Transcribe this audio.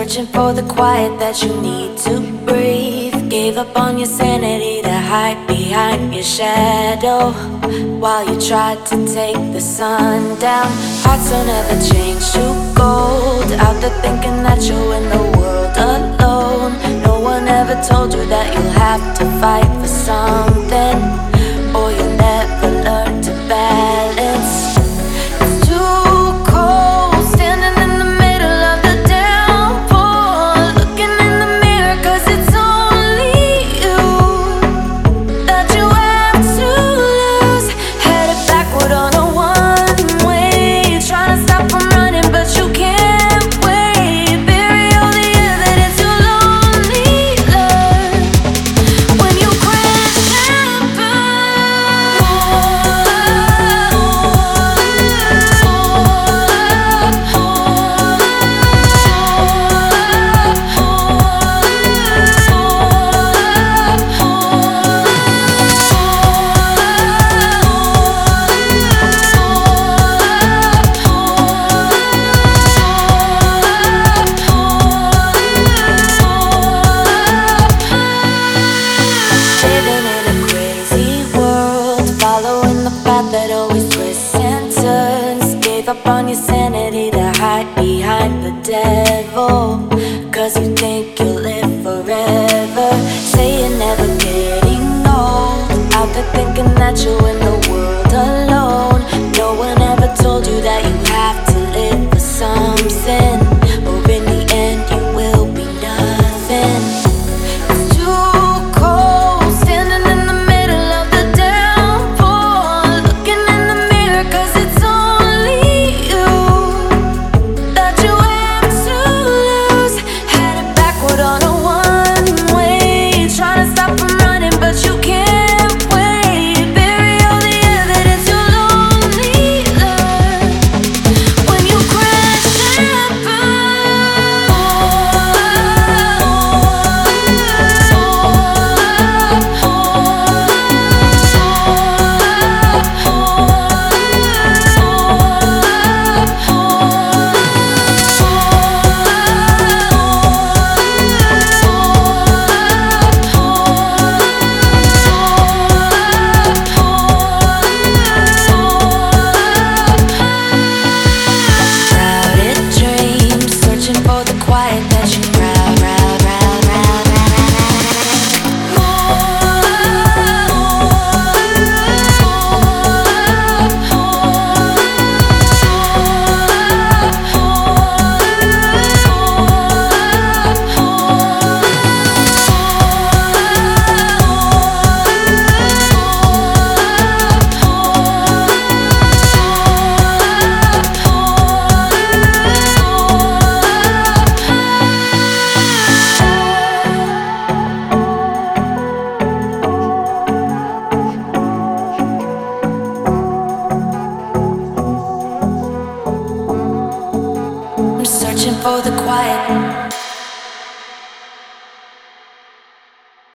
Searching for the quiet that you need to breathe. Gave up on your sanity to hide behind your shadow while you tried to take the sun down. Hearts don't ever change to gold. Out there thinking that you're in the world alone. No one ever told you that you'll have to fight for something, or you'll never learn to balance. It's too cold standing in the middle of the downpour, looking in the mirror, 'cause it's only you that you have to lose. Headed backward on a one-way, trying to stop from running, but you can't wait. Bury all the evidence you'll only learn when you crash and burn. Living in a crazy world, following the path that always twists and turns. Gave up on your sanity to hide behind the devil, 'cause you think you'll live forever. Say you're never getting old. Out there thinking that you're in the world alone. No one ever told you that you have to live for something, or in the end you will be nothing. It's too cold standing in the middle of the downpour, looking in the mirror, 'cause it's only you that you have to lose. Headed backward on a one-way, trying to stop from running, but you can't wait. Bury all the evidence you'll only learn when you crash and crowded dreams, searching for the quiet that you I'm searching for the quiet.